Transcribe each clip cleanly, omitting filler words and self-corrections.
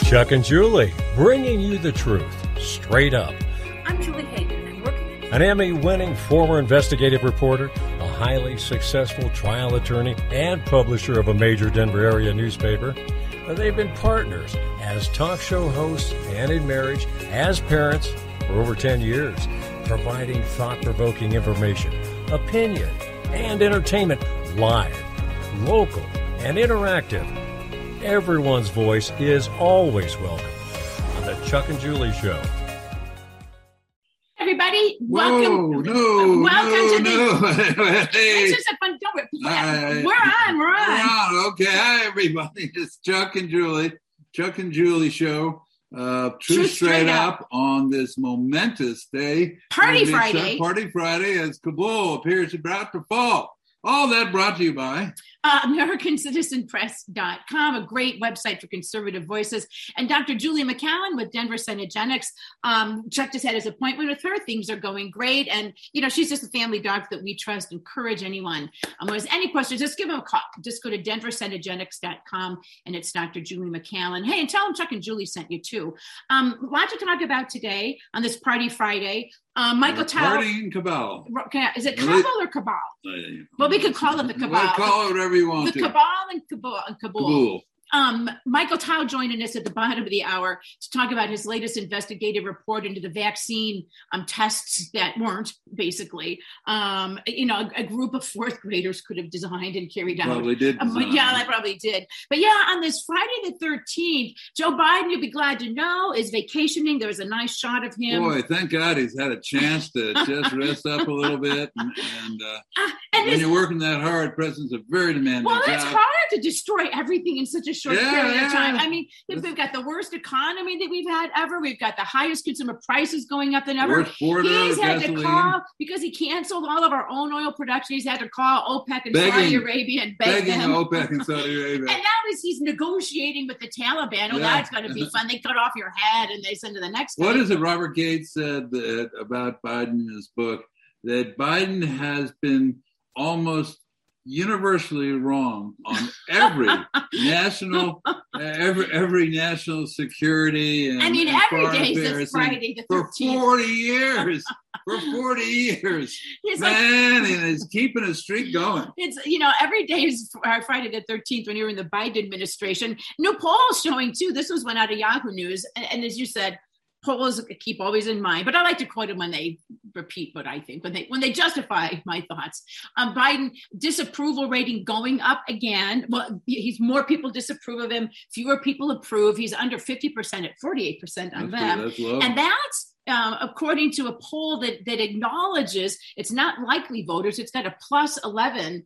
Chuck and Julie, bringing you the truth, straight up. I'm Julie Hagan. I'm working An Emmy-winning former investigative reporter, a highly successful trial attorney, and publisher of a major Denver area newspaper. They've been partners as talk show hosts and in marriage, as parents for over 10 years, providing thought-provoking information, opinion, and entertainment live, local, and interactive. Everyone's voice is always welcome on the Chuck and Julie Show. Everybody, welcome. Welcome to the. This is a fun. We're on. Okay, hi everybody. It's Chuck and Julie. Chuck and Julie Show. Truth Straight Up on this momentous day. Party Friday. Party Friday as Kabul appears about to fall. All that brought to you by AmericanCitizenPress.com, a great website for conservative voices. And Dr. Julie McCallan with Denver Cenegenics. Chuck just had his appointment with her. Things are going great. And, you know, she's just a family doctor that we trust. Encourage anyone. If there's any questions, just give them a call. Just go to DenverCenegenics.com, and it's Dr. Julie McCallan. Hey, and tell them Chuck and Julie sent you too. Lots to talk about today on this Party Friday. Michael Tao. Party and Cabal. Is it Cabal or Cabal? Well, we could call it the Cabal. Well, call it whatever you want the Cabal and Kabul. Michael Tao joining us at the bottom of the hour to talk about his latest investigative report into the vaccine tests that weren't, basically. A group of fourth graders could have designed and carried out. Probably did. They probably did. But yeah, on this Friday the 13th, Joe Biden, you'll be glad to know, is vacationing. There was a nice shot of him. Boy, thank God he's had a chance to just rest up a little bit. And when you're working that hard, President's a very demanding job. Well, it's hard to destroy everything in such a short period of time. I mean, we've got the worst economy that we've had ever. We've got the highest consumer prices going up than ever. He's had to call, because he canceled all of our own oil production, he's had to call OPEC and Saudi Arabia and beg them. OPEC and Saudi Arabia. And now he's negotiating with the Taliban. Oh, that's going to be fun. They cut off your head and they send to the next What guy. is it Robert Gates said about Biden in his book? That Biden has been almost universally wrong on every national security and every day is Friday the 13th. For 40 years. For 40 years. And he's keeping his streak going. It's, every day is Friday the 13th when you're in the Biden administration. New polls showing, too. This was one out of Yahoo News. And as you said, polls keep always in mind, but I like to quote them when they repeat what I think, when they justify my thoughts. Biden disapproval rating going up again. Well, he's more people disapprove of him, fewer people approve. He's under 50% at 48% on them. That's low. And that's according to a poll that acknowledges it's not likely voters. It's got a plus 11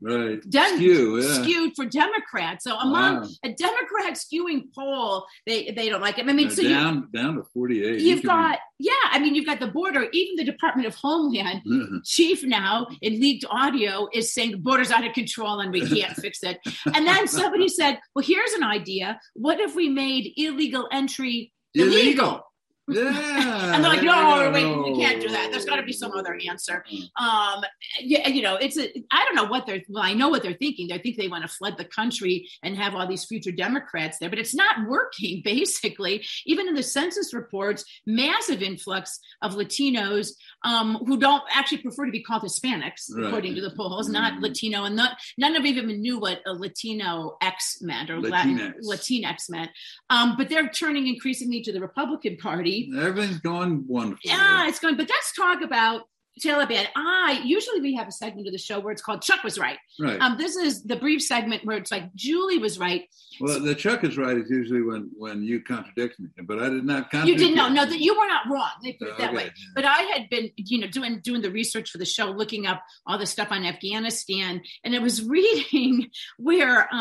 skewed for Democrats. So among a Democrat skewing poll, they don't like it. I mean, down to 48. You've got the border. Even the Department of Homeland chief now in leaked audio is saying the border's out of control and we can't fix it. And then somebody said, well, here's an idea. What if we made illegal entry illegal? Yeah. And they're like, no, wait, we can't do that. There's got to be some other answer. I don't know I know what they're thinking. They think they want to flood the country and have all these future Democrats there, but it's not working, basically. Even in the census reports, massive influx of Latinos who don't actually prefer to be called Hispanics, according to the polls, not Latino. And none of them even knew what a Latino X meant or Latinx meant. But they're turning increasingly to the Republican Party. Everything's going wonderful. Yeah, it's going. But let's talk about Taliban. Usually we have a segment of the show where it's called Chuck Was Right. Right. This is the brief segment where it's like Julie was right. Well, the Chuck is right is usually when you contradict me, but I did not contradict you. Didn't know. No, that you were not wrong. They put it that way. Yeah. But I had been, doing the research for the show, looking up all the stuff on Afghanistan, and I was reading where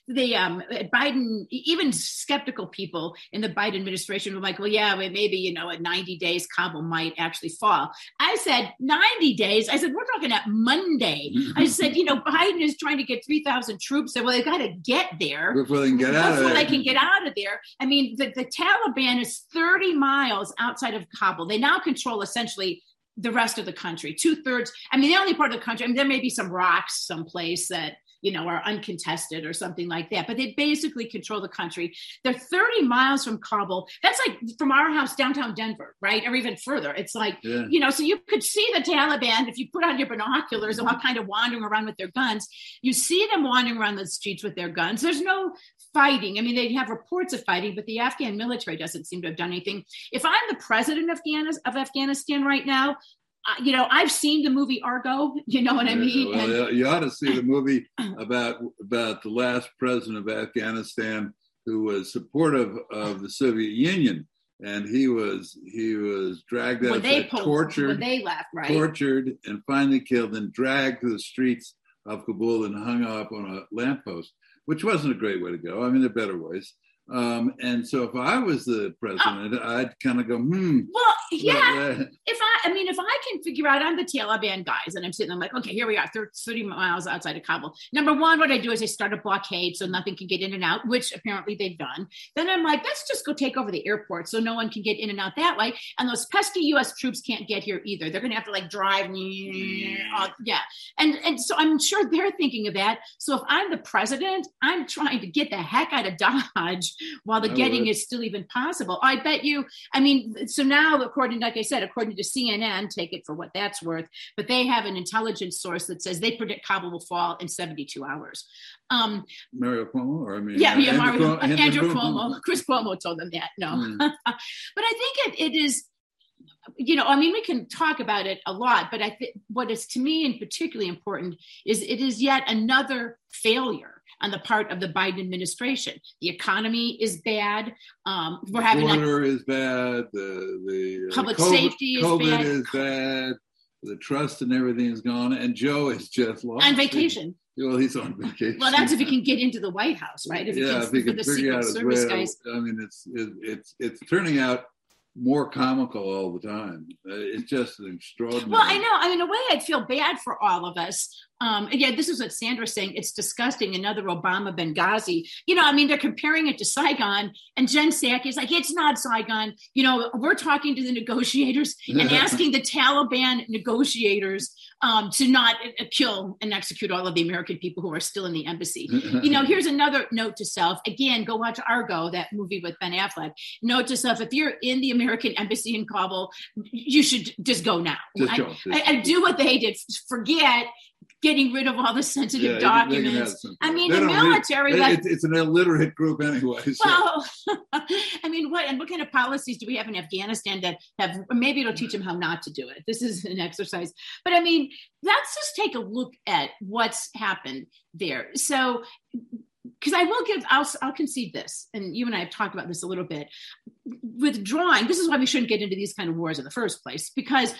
Biden, even skeptical people in the Biden administration were like, well, yeah, maybe at 90 days Kabul might actually fall. I said 90 days. I said we're talking at Monday. I said Biden is trying to get 3,000 troops. So, well, they got to get there before they can get out of there. Before they can get out of there. I mean, the Taliban is 30 miles outside of Kabul. They now control essentially the rest of the country, 2/3. I mean, the only part of the country, there may be some rocks someplace that are uncontested or something like that. But they basically control the country. They're 30 miles from Kabul. That's like from our house downtown Denver, right? Or even further. It's like, so you could see the Taliban if you put on your binoculars and all kind of wandering around with their guns. You see them wandering around the streets with their guns. There's no fighting. I mean, they have reports of fighting, but the Afghan military doesn't seem to have done anything. If I'm the president of Afghanistan right now, I've seen the movie Argo. You know what I mean? Well, you ought to see the movie about the last president of Afghanistan who was supportive of the Soviet Union, and he was dragged out, tortured, and finally killed, and dragged to the streets of Kabul and hung up on a lamppost, which wasn't a great way to go. I mean, there are better ways. And so if I was the president, I'd kind of go, Well, yeah. If I can figure out, I'm the Taliban guys, and I'm sitting, I'm like, okay, here we are, 30 miles outside of Kabul. Number one, what I do is I start a blockade so nothing can get in and out, which apparently they've done. Then I'm like, let's just go take over the airport so no one can get in and out that way. And those pesky U.S. troops can't get here either. They're going to have to drive. And so I'm sure they're thinking of that. So if I'm the president, I'm trying to get the heck out of Dodge while the getting is still even possible. I bet you, so now, according to CNN, take it for what that's worth, but they have an intelligence source that says they predict Kabul will fall in 72 hours. Mario Cuomo? Andrew Cuomo. Chris Cuomo told them that, no. But I think it is, we can talk about it a lot, but I think what is to me and particularly important is it is yet another failure on the part of the Biden administration. The economy is bad. Border is bad. The public safety is COVID bad. is bad. The trust and everything is gone. And Joe is just lost. On vacation. Well, he's on vacation. Well, that's if he can get into the White House, right? If he can the figure out Secret Service guys. It's turning out more comical all the time. It's just an extraordinary. Well, I know. In a way, I'd feel bad for all of us. This is what Sandra's saying. It's disgusting. Another Obama Benghazi. They're comparing it to Saigon, and Jen Psaki is like, it's not Saigon. We're talking to the negotiators and asking the Taliban negotiators to not kill and execute all of the American people who are still in the embassy. Here's another note to self. Again, go watch Argo, that movie with Ben Affleck. Note to self, if you're in the American embassy in Kabul, you should just go now. I do what they did. Forget getting rid of all the sensitive documents. The military. It's an illiterate group anyway. So. Well, what kind of policies do we have in Afghanistan that have, maybe it'll teach them how not to do it. This is an exercise. But let's just take a look at what's happened there. So, because I'll concede this, and you and I have talked about this a little bit. Withdrawing, this is why we shouldn't get into these kind of wars in the first place, because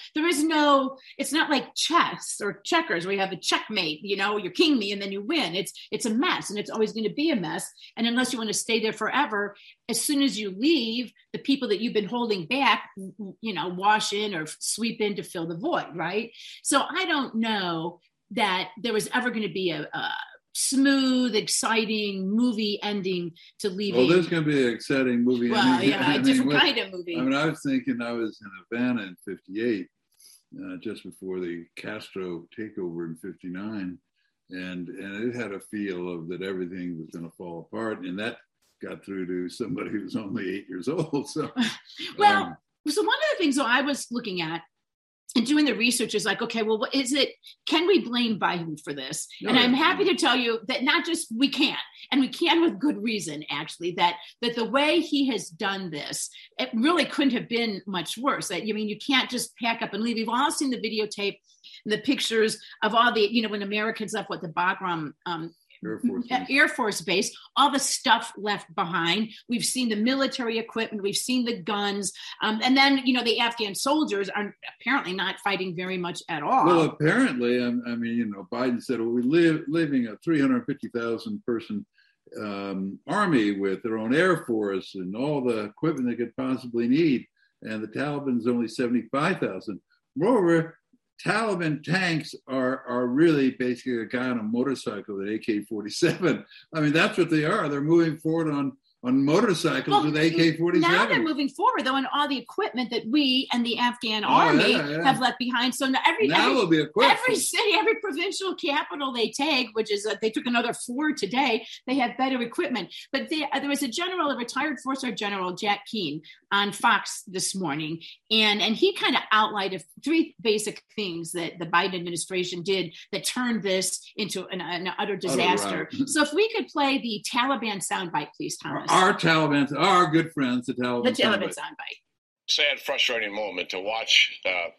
it's not like chess or checkers where you have a checkmate, you king me and then you win. It's a mess, and it's always going to be a mess. And unless you want to stay there forever, as soon as you leave, the people that you've been holding back, wash in or sweep in to fill the void, right? So I don't know that there was ever going to be a smooth, exciting movie ending to leaving. Well, there's going to be an exciting movie ending. Well, yeah, a different kind of movie. I was thinking I was in Havana in 58, just before the Castro takeover in 59, and it had a feel of that everything was going to fall apart, and that got through to somebody who was only 8 years old. So, so one of the things that I was looking at and doing the research is like, okay, well, what is it? Can we blame Biden for this? And I'm happy to tell you that not just we can, and we can with good reason, actually, that the way he has done this, it really couldn't have been much worse. That, you can't just pack up and leave. We've all seen the videotape and the pictures of all the, when Americans left the Bagram Air Force Base, all the stuff left behind. We've seen the military equipment, we've seen the guns, and then the Afghan soldiers are apparently not fighting very much at all. Well, apparently, Biden said, well, we living a 350,000 person army with their own air force and all the equipment they could possibly need, and the Taliban's only 75,000. Moreover, Taliban tanks are really basically a guy on a motorcycle with an AK-47. That's what they are. They're moving forward on motorcycles with AK-47. Now they're moving forward, though, on all the equipment that we and the Afghan army have left behind. So now every city, every provincial capital they take, which is they took another 4 today, they have better equipment. But there was a retired four-star general, Jack Keane, on Fox this morning, and he kind of outlined 3 basic things that the Biden administration did that turned this into an utter disaster. Right. So if we could play the Taliban soundbite, please, Thomas. Our Taliban, our good friends, the Taliban soundbite. Sad, frustrating moment to watch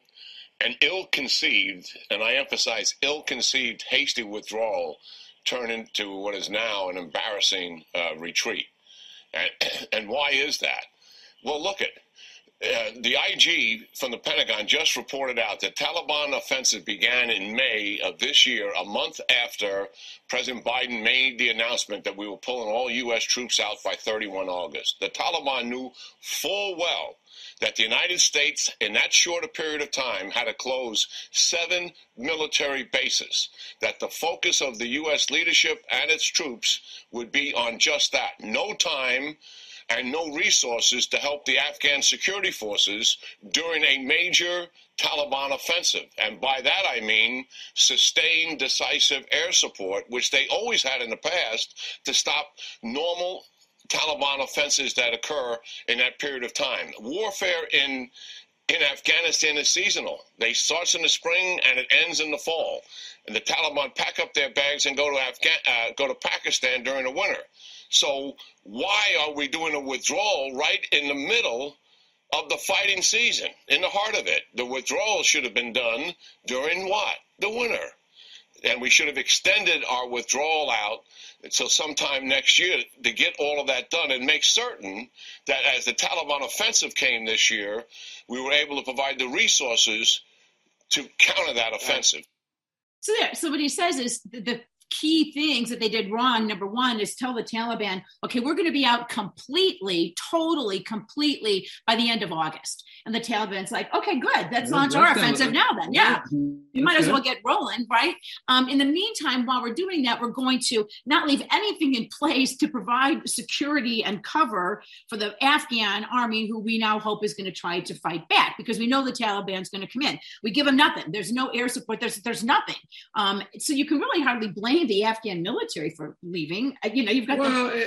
an ill-conceived, and I emphasize ill-conceived, hasty withdrawal turn into what is now an embarrassing retreat. And why is that? Well, look at the IG from the Pentagon just reported out that Taliban offensive began in May of this year, a month after President Biden made the announcement that we were pulling all U.S. troops out by 31 August. The Taliban knew full well that the United States, in that shorter period of time, had to close 7 military bases, that the focus of the U.S. leadership and its troops would be on just that. No time and no resources to help the Afghan security forces during a major Taliban offensive. And by that I mean sustained, decisive air support, which they always had in the past to stop normal Taliban offenses that occur in that period of time. Warfare in Afghanistan is seasonal. They start in the spring and it ends in the fall. And the Taliban pack up their bags and go to Pakistan during the winter. So why are we doing a withdrawal right in the middle of the fighting season, in the heart of it? The withdrawal should have been done during what? The winter. And we should have extended our withdrawal out until sometime next year to get all of that done and make certain that as the Taliban offensive came this year, we were able to provide the resources to counter that offensive. So what he says is the key things that they did wrong, number one, is tell the Taliban, okay, we're going to be out completely by the end of August. And the Taliban's like, okay, good. Let's launch our offensive now then. Yeah. You might as well get rolling, right? In the meantime, while we're doing that, we're going to not leave anything in place to provide security and cover for the Afghan army, who we now hope is going to try to fight back, because we know the Taliban's going to come in. We give them nothing. There's no air support. There's nothing. So you can really hardly blame the Afghan military for leaving. You've got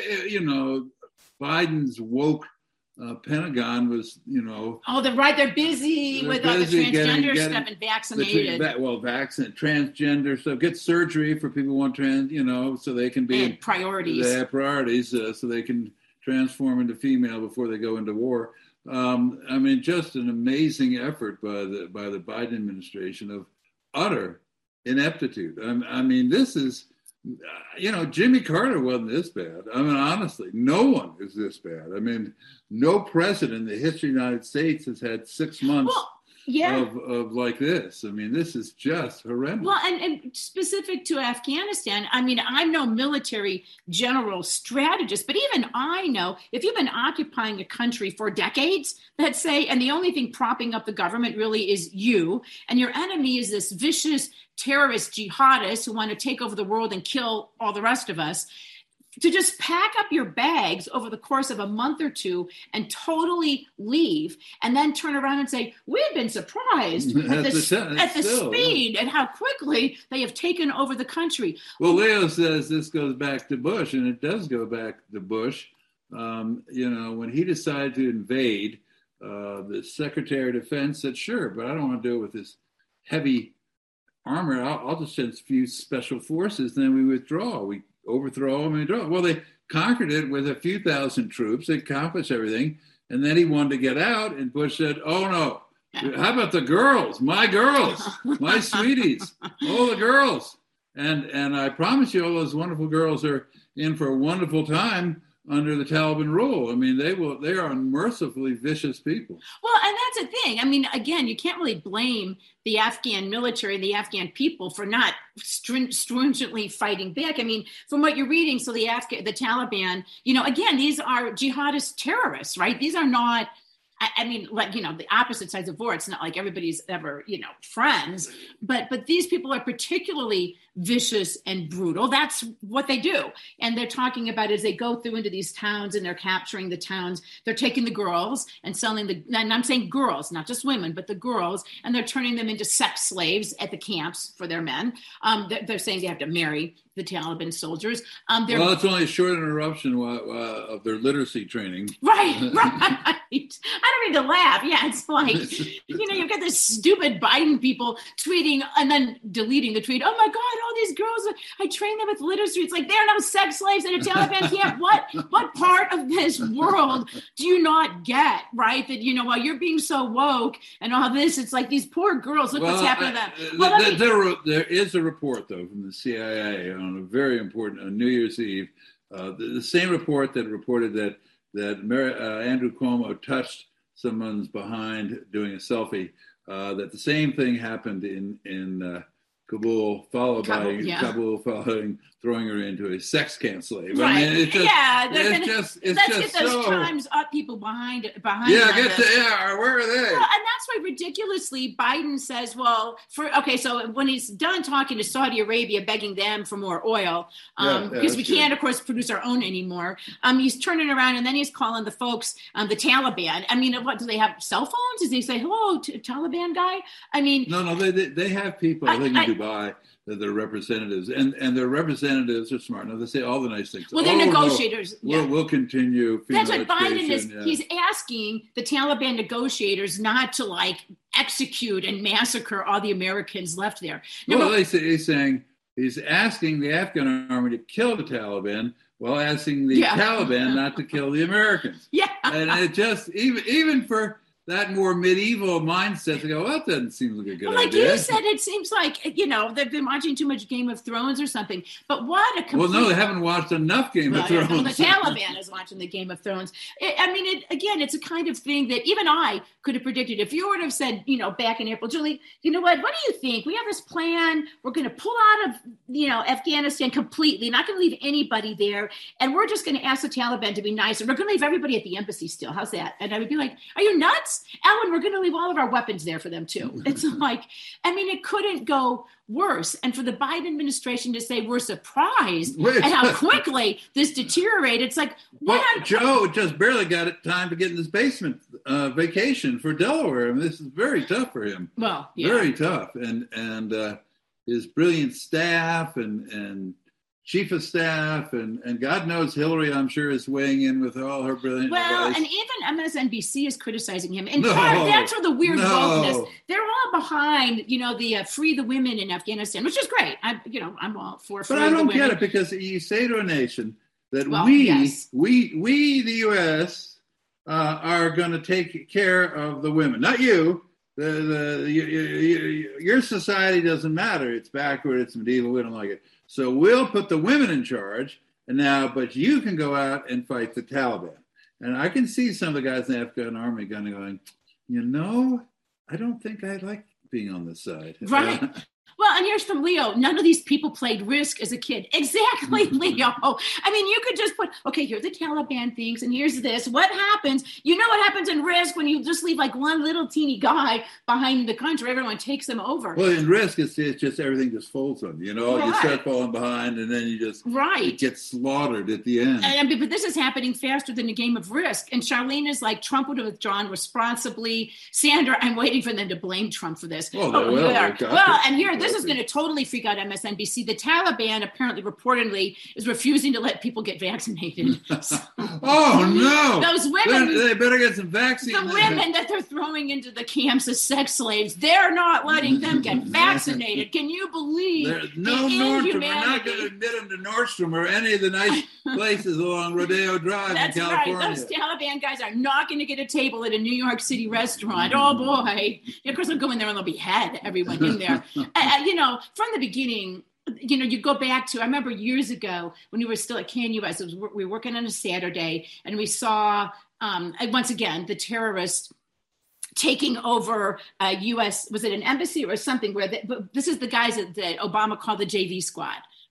Biden's woke Pentagon was, they're busy with all the transgender stuff and vaccinated. Transgender stuff. Get surgery for people who want so they can be in priorities. They have priorities, so they can transform into female before they go into war. Just an amazing effort by the Biden administration of utter ineptitude. This is. Jimmy Carter wasn't this bad. Honestly, no one is this bad. No president in the history of the United States has had 6 months of like this. This is just horrendous. Well, and specific to Afghanistan, I'm no military general strategist, but even I know if you've been occupying a country for decades, let's say, and the only thing propping up the government really is you, and your enemy is this vicious terrorist jihadists who want to take over the world and kill all the rest of us, to just pack up your bags over the course of a month or two and totally leave, and then turn around and say, we've been surprised at the speed and how quickly they have taken over the country. Well, Leo says this goes back to Bush, and it does go back to Bush. When he decided to invade, the Secretary of Defense said, sure, but I don't want to deal with this heavy armor. I'll just send a few special forces, and then we withdraw. We overthrow them and withdraw. Well, they conquered it with a few thousand troops. They accomplished everything. And then he wanted to get out, and Bush said, oh, no. How about the girls? My girls, my sweeties, all the girls. And I promise you, all those wonderful girls are in for a wonderful time under the Taliban rule. They are unmercifully vicious people. Well, and that's the thing. Again, you can't really blame the Afghan military and the Afghan people for not stringently fighting back. From what you're reading, so the Taliban, again, these are jihadist terrorists, right? These are not, I mean, like, the opposite sides of war, it's not like everybody's ever, friends, but these people are particularly vicious and brutal. That's what they do. And they're talking about as they go through into these towns and they're capturing the towns, they're taking the girls and selling and I'm saying girls, not just women, but the girls, and they're turning them into sex slaves at the camps for their men. They're saying they have to marry the Taliban soldiers. Well, it's only a short interruption of their literacy training. Right. I don't need to laugh. Yeah, it's like, you've got this stupid Biden people tweeting and then deleting the tweet. Oh my God, all these girls, I train them with literacy. It's like, they're no sex slaves in a Taliban camp. What part of this world do you not get, right? That, while you're being so woke and all this, it's like these poor girls, look what's happening to them. There is a report, though, from the CIA on a very important, on New Year's Eve, the same report that reported that Andrew Cuomo touched someone's behind doing a selfie, that the same thing happened in Kabul, following throwing her into a sex camp slave. Right. I mean, it's just, let's get those Times Up people behind. Where are they? Well, and that's why ridiculously Biden says, so when he's done talking to Saudi Arabia, begging them for more oil, because we can't, of course, produce our own anymore. He's turning around and then he's calling the folks, the Taliban. I mean, what do they have? Cell phones? Does he say, hello, Taliban guy? I mean, no, they have people. I think in Dubai. They're representatives, and their representatives are smart enough. They say all the nice things. Well, they're negotiators. No, we'll continue. That's what Biden is. Yeah. He's asking the Taliban negotiators not to execute and massacre all the Americans left there. He's asking the Afghan army to kill the Taliban while asking the Taliban not to kill the Americans. Yeah, and it just even for that more medieval mindset to go, well, that doesn't seem like a good idea. Like you said, it seems like, they've been watching too much Game of Thrones or something. But what a complete... Well, no, they haven't watched enough Game of Thrones. Well, the Taliban is watching the Game of Thrones. It's a kind of thing that even I could have predicted. If you would have said, back in April, Julie, what do you think? We have this plan. We're going to pull out of, Afghanistan completely, not going to leave anybody there. And we're just going to ask the Taliban to be nice. And we're going to leave everybody at the embassy still. How's that? And I would be like, are you nuts? Alan, we're going to leave all of our weapons there for them too. It's like, it couldn't go worse. And for the Biden administration to say we're surprised at how quickly this deteriorated, it's like, Joe just barely got time to get in this basement vacation for Delaware. This is very tough for him. Well, yeah. Very tough. And his brilliant staff and chief of staff, and God knows Hillary, I'm sure, is weighing in with all her brilliant advice. And even MSNBC is criticizing him. In part, that's where the weird wokeness. They're all behind, the free the women in Afghanistan, which is great. I'm all for free the women. But I don't get it, because you say to a nation that we, the U.S., are going to take care of the women, not you. Your society doesn't matter. It's backward. It's medieval. We don't like it. So we'll put the women in charge, but you can go out and fight the Taliban. And I can see some of the guys in the Afghan army going, I don't think I like being on this side. Right. Well, and here's from Leo. None of these people played Risk as a kid. Exactly, Leo. You could just put, here are the Taliban things, and here's this. What happens? You know what happens in Risk when you just leave one little teeny guy behind the country. Everyone takes them over. Well, in Risk, it's just everything just folds on you. You start falling behind, and then you just get slaughtered at the end. But this is happening faster than a game of Risk. And Charlene is like, Trump would have withdrawn responsibly. Sandra, I'm waiting for them to blame Trump for this. And here, this is going to totally freak out MSNBC. The Taliban reportedly is refusing to let people get vaccinated. Oh no! Those women, they better get some vaccines. The women that they're throwing into the camps as sex slaves, they're not letting them get vaccinated. Can you believe? Nordstrom. We're not going to admit them to Nordstrom or any of the nice places along Rodeo Drive in California. Right. Those Taliban guys are not going to get a table at a New York City restaurant. Oh boy! Of course, they'll go in there and they'll behead everyone in there. From the beginning, you go back to, I remember years ago when we were still at KNUS, we were working on a Saturday, and we saw, once again, the terrorists taking over U.S., was it an embassy or something, this is the guys that Obama called the JV squad.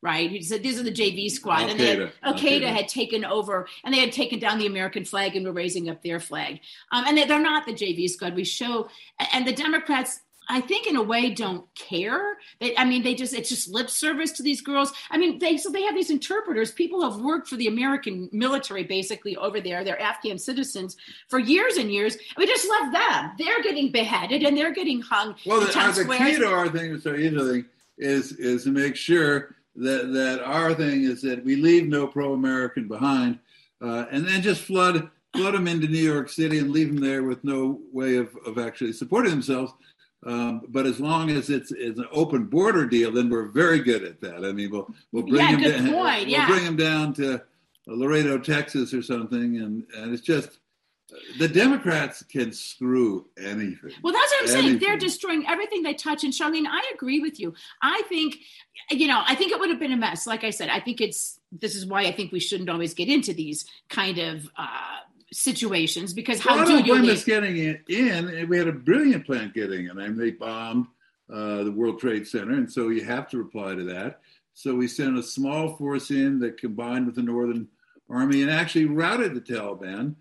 right? He said, these are the JV squad. And Al-Qaeda had taken over, and they had taken down the American flag and were raising up their flag. And they're not the JV squad. We show, and the Democrats, I think in a way don't care. It's just lip service to these girls. I mean, they have these interpreters, people who have worked for the American military basically over there. They're Afghan citizens for years and years. We just left them. They're getting beheaded and they're getting hung. Well, the key to our thing is to make sure that our thing is that we leave no pro-American behind, and then just flood them into New York City and leave them there with no way of actually supporting themselves. But as long as it's an open border deal, then we're very good at that. I mean, we'll bring them down to Laredo, Texas, or something, and it's just the Democrats can screw anything. Well, that's what I'm saying. They're destroying everything they touch. And Charlene, I agree with you. I think it would have been a mess. Like I said, this is why I think we shouldn't always get into these kind of situations, because how do you blame us getting it in? We had a brilliant plan getting in. I mean, they bombed the World Trade Center, and so you have to reply to that. So we sent a small force in that combined with the Northern Army and actually routed the Taliban.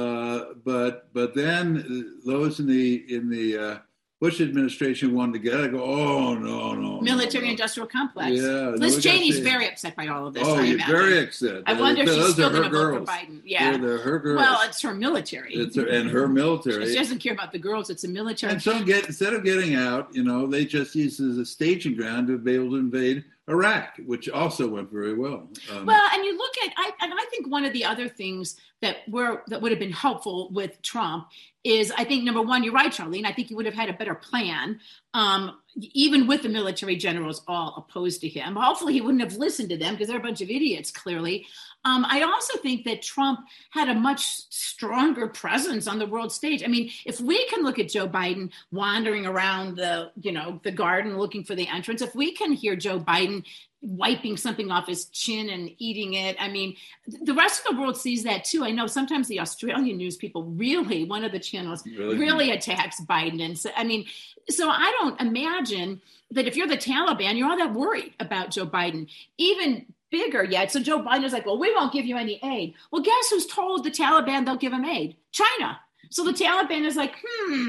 But then those in the Bush administration wanted to get it. I go, oh, no. Military-industrial complex. Yeah. Liz Cheney's very upset by all of this. Oh, you're very upset. I wonder if she's still going to vote for Biden. Yeah. They're her girls. Well, it's her military. And her military. She doesn't care about the girls. It's a military. And so instead of getting out, they just used it as a staging ground to be able to invade Iraq, which also went very well. And you look at, I think one of the other things that would have been helpful with Trump is, I think, number one, you're right, Charlene. I think he would have had a better plan, even with the military generals all opposed to him. Hopefully he wouldn't have listened to them because they're a bunch of idiots, clearly. I also think that Trump had a much stronger presence on the world stage. I mean, if we can look at Joe Biden wandering around the garden looking for the entrance, if we can hear Joe Biden wiping something off his chin and eating it, I mean, the rest of the world sees that too. I know sometimes the Australian news people one of the channels really attacks Biden. And so, so I don't imagine that if you're the Taliban, you're all that worried about Joe Biden. Even bigger yet. So Joe Biden is like, well, we won't give you any aid. Well, guess who's told the Taliban they'll give him aid? China. So the Taliban is like,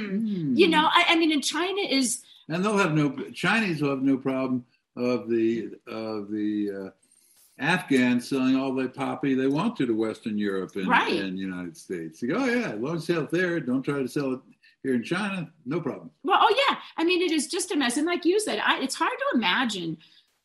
and China is, and Chinese will have no problem of the Afghans selling all the poppy they want to Western Europe and United States. You go, oh yeah, as long as you sell it there, don't try to sell it here in China, no problem. Well, oh yeah, it is just a mess. And like you said, it's hard to imagine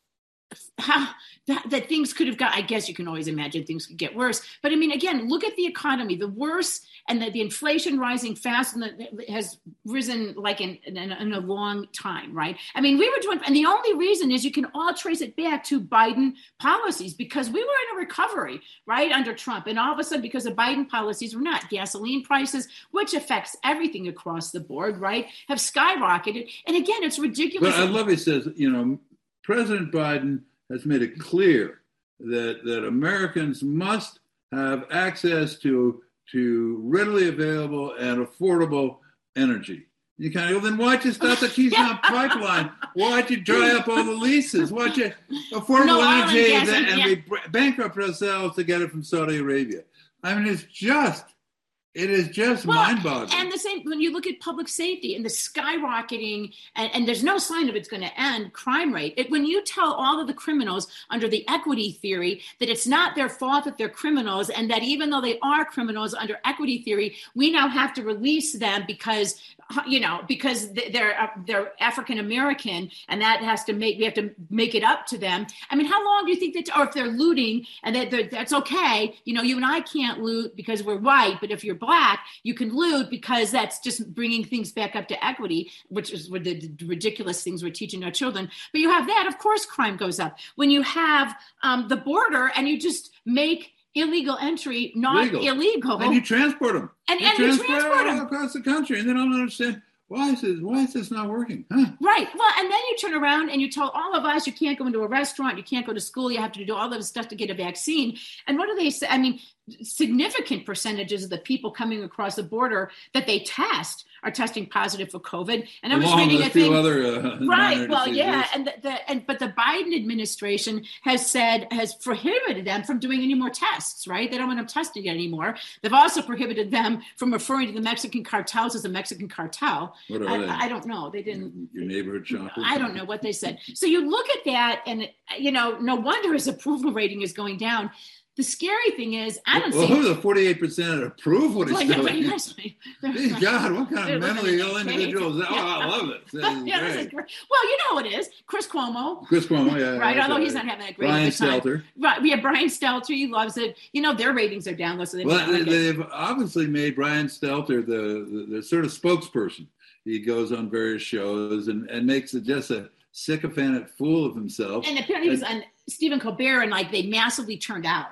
how that things could have got. I guess you can always imagine things could get worse. But again, look at the economy, the worst, and the inflation rising fast, and that has risen like in a long time, right? We were doing, and the only reason is you can all trace it back to Biden policies, because we were in a recovery, right, under Trump. And all of a sudden, because of Biden policies, we're not. Gasoline prices, which affects everything across the board, right, have skyrocketed. And again, it's ridiculous. But I love it says, President Biden has made it clear that Americans must have access to readily available and affordable energy. You kind of go, then why'd you start the Keystone Pipeline? Why'd you dry up all the leases? Why'd you affordable energy and we bankrupt ourselves to get it from Saudi Arabia? It is just mind-boggling. And the same, when you look at public safety and the skyrocketing, and there's no sign of it's going to end, crime rate. When you tell all of the criminals under the equity theory that it's not their fault that they're criminals, and that even though they are criminals under equity theory, we now have to release them because they're African American, and we have to make it up to them. How long do you think or if they're looting and that's okay? You and I can't loot because we're white, but if you're Black, you can loot because that's just bringing things back up to equity, which is what the ridiculous things we're teaching our children. But you have that, of course, crime goes up. When you have the border and you just make illegal entry not illegal. And you transport them. And you transport them all across the country, and they don't understand. Why is this not working? Huh? Right. Well, and then you turn around and you tell all of us you can't go into a restaurant, you can't go to school, you have to do all of this stuff to get a vaccine. And what do they say? significant percentages of the people coming across the border that they test are testing positive for COVID. And I was reading a thing. Right. Well, yeah. But the Biden administration has prohibited them from doing any more tests, right? They don't want them testing it anymore. They've also prohibited them from referring to the Mexican cartels as a Mexican cartel. What are they? I don't know. They didn't. Your neighborhood shoppers? I don't know what they said. So you look at that and, no wonder his approval rating is going down. The scary thing is, I don't see... Who the 48% approve what he's doing? God, what kind of mentally ill individual is that? Oh, I love it. This is great. Well, you know who it is. Chris Cuomo, yeah. Right, although he's not having that great Brian time. Stelter. Right, we have Brian Stelter. He loves it. Their ratings are down. So they've obviously made Brian Stelter the sort of spokesperson. He goes on various shows and makes just a sycophantic fool of himself. And apparently he was on Stephen Colbert, and they massively turned off.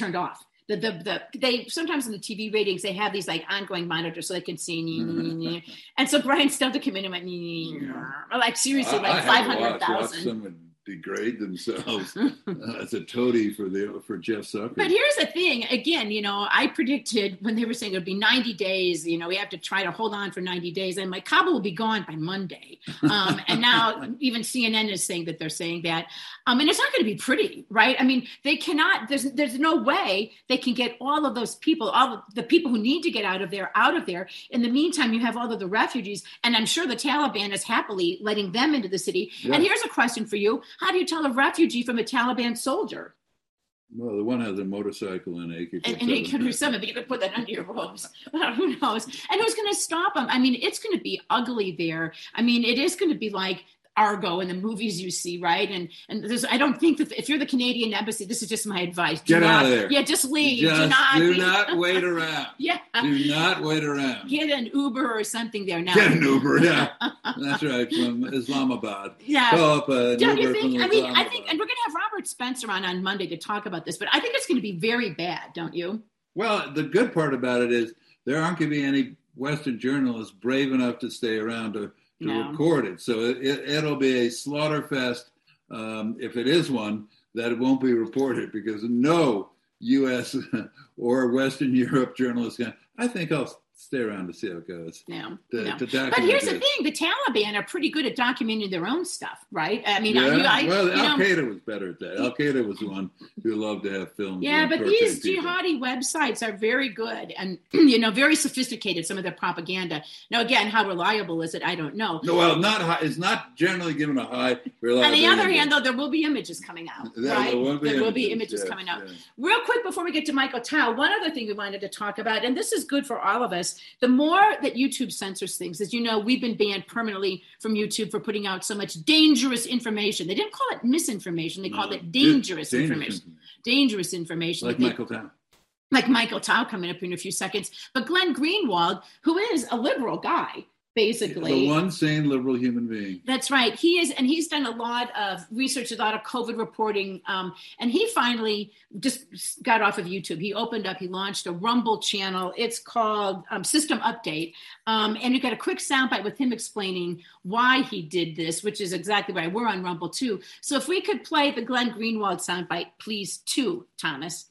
They sometimes in the TV ratings they have these ongoing monitors so they can see. And so Brian Stelter came in and went seriously 500,000. Degrade themselves as a toady for Jeff Zucker. But here's the thing. Again, I predicted when they were saying it would be 90 days, we have to try to hold on for 90 days. And Kabul will be gone by Monday. And now even CNN is saying that they're saying that. And it's not going to be pretty, right? I mean, they cannot, there's no way they can get all of those people, all of the people who need to get out of there. In the meantime, you have all of the refugees. And I'm sure the Taliban is happily letting them into the city. Yeah. And here's a question for you. How do you tell a refugee from a Taliban soldier? Well, the one has a motorcycle and AK-47. And AK-47, but you could put that under your robes. Who knows? And who's going to stop them? I mean, it's going to be ugly there. I mean, it is going to be like Argo in the movies you see, right? And I don't think that if you're the Canadian embassy, this is just my advice. Get out of there. Yeah, just leave. Do not wait around. Yeah. Do not wait around. Get an Uber or something there now. Get an Uber, yeah. That's right, from Islamabad. Yeah. Call up an Don't Uber you think? I think, and we're going to have Robert Spencer on Monday to talk about this, but I think it's going to be very bad, don't you? Well, the good part about it is there aren't going to be any Western journalists brave enough to stay around to record it. So it'll be a slaughter fest, if it is one, that it won't be reported because no U.S. or Western Europe journalist can. I think I'll stay around to see how it goes. No. But here's the thing. The Taliban are pretty good at documenting their own stuff, right? I mean, Al-Qaeda was better at that. Al-Qaeda was the one who loved to have films. Yeah, but these jihadi websites are very good and, very sophisticated, some of their propaganda. Now, again, how reliable is it? I don't know. No, well, not high. It's not generally given a high reliability. On the other hand, though, there will be images coming out, right? There will be images coming out. Yeah. Real quick, before we get to Michael Tao, one other thing we wanted to talk about, and this is good for all of us, the more that YouTube censors things, as you know, we've been banned permanently from YouTube for putting out so much dangerous information. They didn't call it misinformation. They called it dangerous information. Dangerous information. Like Michael Tao. Like Michael Tao coming up in a few seconds. But Glenn Greenwald, who is a liberal guy, basically. The one sane liberal human being. That's right. He is, and he's done a lot of research, a lot of COVID reporting, and he finally just got off of YouTube. He launched a Rumble channel. It's called System Update, and you got a quick soundbite with him explaining why he did this, which is exactly right. We're on Rumble too. So if we could play the Glenn Greenwald soundbite, please, too, Thomas.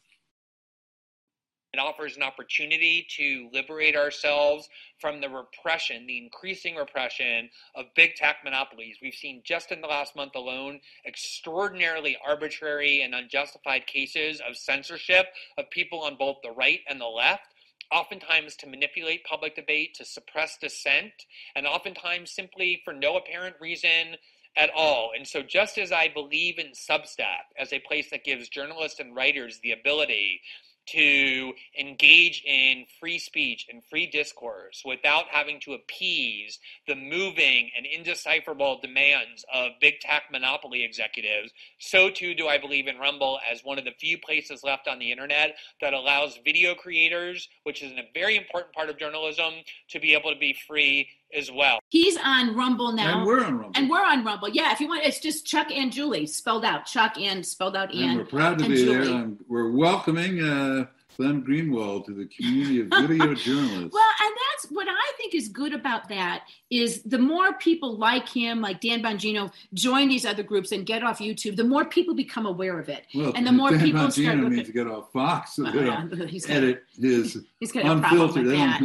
It offers an opportunity to liberate ourselves from the repression, the increasing repression of big tech monopolies. We've seen just in the last month alone extraordinarily arbitrary and unjustified cases of censorship of people on both the right and the left, oftentimes to manipulate public debate, to suppress dissent, and oftentimes simply for no apparent reason at all. And so just as I believe in Substack as a place that gives journalists and writers the ability to engage in free speech and free discourse without having to appease the moving and indecipherable demands of big tech monopoly executives, so too do I believe in Rumble as one of the few places left on the internet that allows video creators, which is a very important part of journalism, to be able to be free as well. He's on Rumble now. And we're on Rumble. Yeah, if you want, it's just Chuck and Julie, spelled out. Chuck and spelled out and we're proud to be Julie. There. We're welcoming Glenn Greenwald to the community of video journalists. Well, and that's what I think is good about that is the more people like him, like Dan Bongino, join these other groups and get off YouTube, the more people become aware of it. Well, and the more Dan people Bongino start looking. needs to get off Fox. So He's edit his got a problem with that.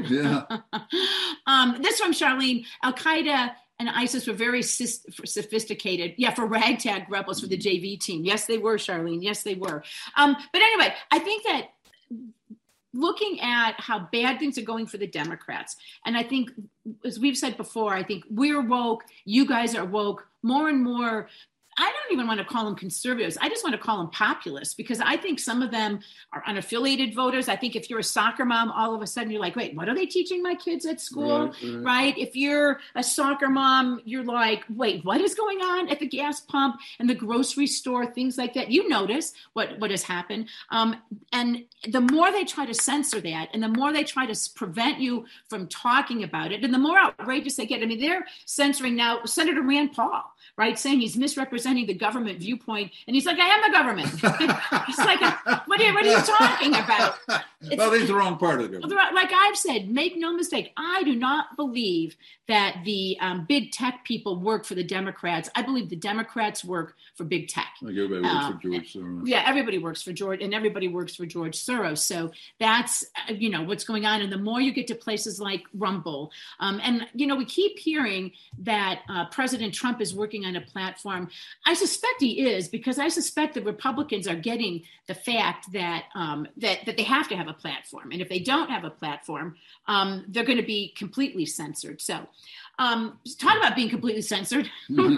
Yeah. This from Charlene. Al-Qaeda and ISIS were very sophisticated. Yeah, for ragtag rebels for the JV team. Yes, they were, Charlene. Yes, they were. But anyway, I think that looking at how bad things are going for the Democrats, and I think, as we've said before, I think we're woke, you guys are woke, more and more. I don't even want to call them conservatives. I just want to call them populists, because I think some of them are unaffiliated voters. I think if you're a soccer mom, all of a sudden you're like, wait, what are they teaching my kids at school? Right? If you're a soccer mom, you're like, wait, what is going on at the gas pump and the grocery store, things like that. You notice what has happened. And the more they try to censor that, and the more they try to prevent you from talking about it, and the more outrageous they get. I mean, they're censoring now Senator Rand Paul, right? Saying he's misrepresenting the government viewpoint. And he's like, I am the government. It's like, what are you talking about? Well, he's the wrong part of the government. Like I've said, make no mistake, I do not believe that the big tech people work for the Democrats. I believe the Democrats work for big tech. Like everybody works for George Soros. Yeah, everybody works for George, and everybody works for George Soros. So that's, what's going on. And the more you get to places like Rumble, and, we keep hearing that President Trump is working on a platform. I suspect he is, because I suspect the Republicans are getting the fact that that they have to have a platform. And if they don't have a platform, they're going to be completely censored. So talk about being completely censored.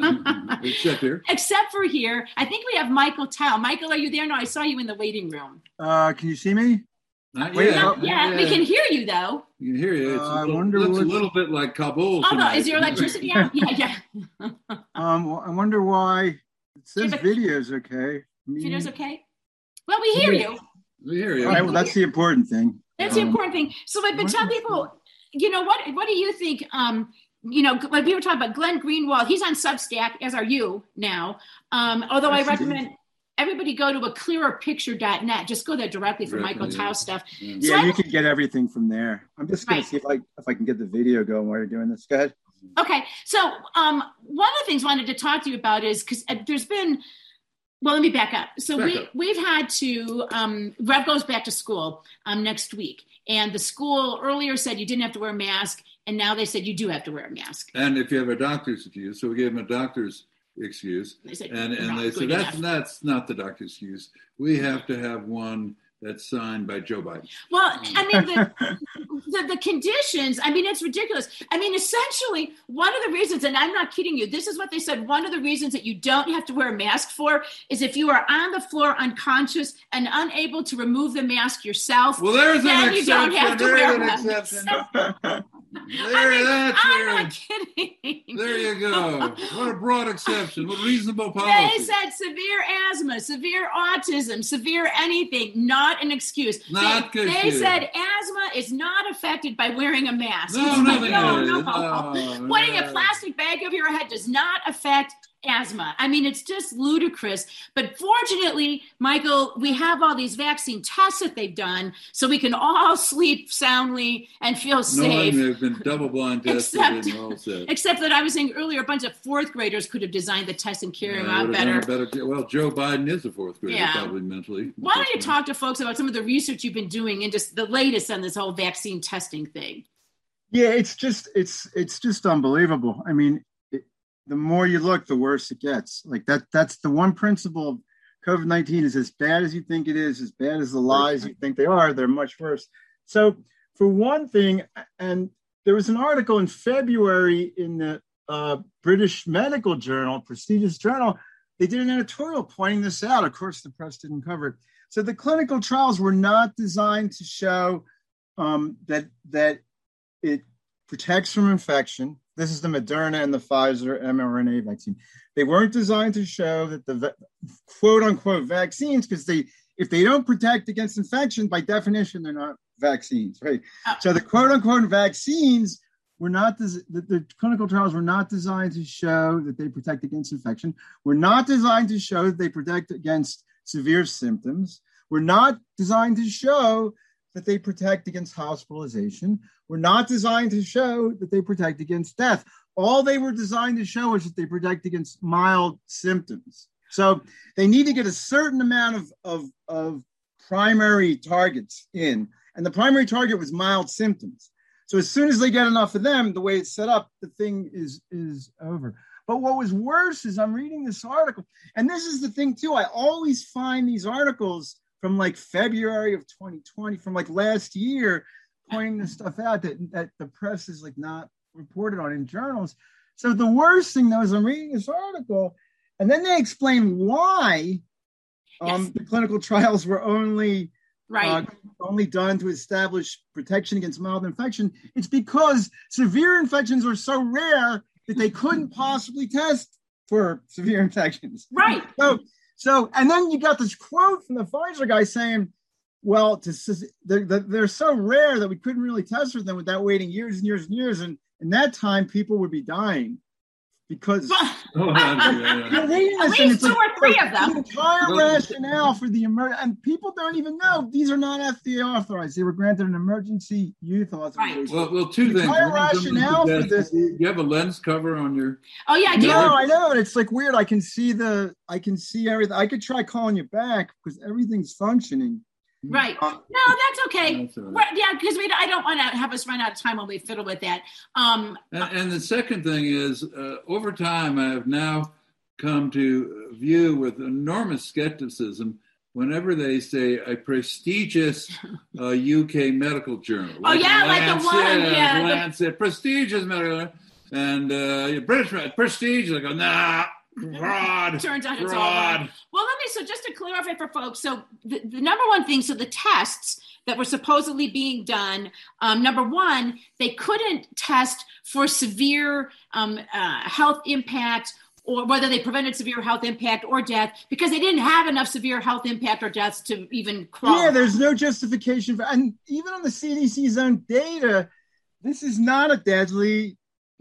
Except for here. I think we have Michael Tao. Michael, are you there? No, I saw you in the waiting room. Can you see me? Not yet. Yeah, we can hear you, though. You can hear you. It's a little bit like Kabul. Oh, no, is your electricity out? Yeah. I wonder why it says video's okay. Video's okay? Well, we hear you. We hear you. All right, well, that's the important thing. That's the important thing. So, but tell people, what do you think, like we were talking about Glenn Greenwald, he's on Substack, as are you now. Although I recommend everybody go to aclearerpicture.net. Just go there directly for Michael Tao stuff. Yeah, you can get everything from there. I'm just going to see if I can get the video going while you're doing this. Go ahead. Okay. So one of the things I wanted to talk to you about is, because there's been, well, let me back up. So we've had to, Rev goes back to school next week. And the school earlier said you didn't have to wear a mask. And now they said you do have to wear a mask. And if you have a doctor's excuse, so we gave them a doctor's excuse. They said, and they said, that's not the doctor's excuse. We have to have one that's signed by Joe Biden. Well, I mean, the conditions, I mean, it's ridiculous. I mean, essentially, one of the reasons, and I'm not kidding you, this is what they said, one of the reasons that you don't have to wear a mask for is if you are on the floor unconscious and unable to remove the mask yourself, well, there's then an you don't have to wear a mask. I'm not kidding. There you go. What a broad exception. What reasonable policy. They said severe asthma, severe autism, severe anything, not an excuse. They said asthma is not affected by wearing a mask. No. Putting a plastic bag over your head does not affect asthma. I mean, it's just ludicrous. But fortunately, Michael, we have all these vaccine tests that they've done, so we can all sleep soundly and feel safe. They've been double-blind tested and all set. Except that I was saying earlier, a bunch of fourth graders could have designed the test and carry them out better. Well, Joe Biden is a fourth grader, probably mentally. Why don't you talk to folks about some of the research you've been doing and just the latest on this whole vaccine testing thing? Yeah, it's just unbelievable. I mean, the more you look, the worse it gets. Like that's the one principle of COVID-19 is as bad as you think it is, as bad as the lies you think they are, they're much worse. So for one thing, and there was an article in February in the British Medical Journal, prestigious journal, they did an editorial pointing this out. Of course, the press didn't cover it. So the clinical trials were not designed to show that it protects from infection. This is the Moderna and the Pfizer mRNA vaccine. They weren't designed to show that the quote unquote vaccines, because if they don't protect against infection, by definition, they're not vaccines, right? So the quote unquote vaccines were not, the clinical trials were not designed to show that they protect against infection. Were not designed to show that they protect against severe symptoms. Were not designed to show that they protect against hospitalization, were not designed to show that they protect against death. All they were designed to show is that they protect against mild symptoms. So they need to get a certain amount of primary targets in, and the primary target was mild symptoms. So as soon as they get enough of them, the way it's set up, the thing is over. But what was worse is I'm reading this article, and this is the thing too, I always find these articles from like February of 2020, from like last year, pointing this stuff out that the press is like not reported on in journals. So the worst thing though is I'm reading this article, and then they explain why the clinical trials were only done to establish protection against mild infection. It's because severe infections are so rare that they couldn't possibly test for severe infections. Right. So, and then you got this quote from the Pfizer guy saying, well, they're so rare that we couldn't really test for them without waiting years and years and years. And in that time, people would be dying because at least 2 or 3 of them. The entire rationale for the and people don't even know these are not FDA authorized. They were granted an emergency use authorization. Right. Well, 2 things. Entire rationale for this. You have a lens cover on your. Oh yeah, I do. No, I know, and it's like weird. I can see everything. I could try calling you back because everything's functioning. Right. No, that's okay. That's right. Yeah, because I don't want to have us run out of time when we fiddle with that. And the second thing is, over time, I have now come to view with enormous skepticism whenever they say a prestigious UK medical journal. Like the one, Lancet, prestigious medical, and British prestige. They go, nah. Fraud. Turns out it's all wrong. Well, so just to clarify for folks, so the number one thing, so the tests that were supposedly being done, number one, they couldn't test for severe health impact or whether they prevented severe health impact or death because they didn't have enough severe health impact or deaths to even qualify. Yeah, there's no justification for, and even on the CDC's own data, this is not a deadly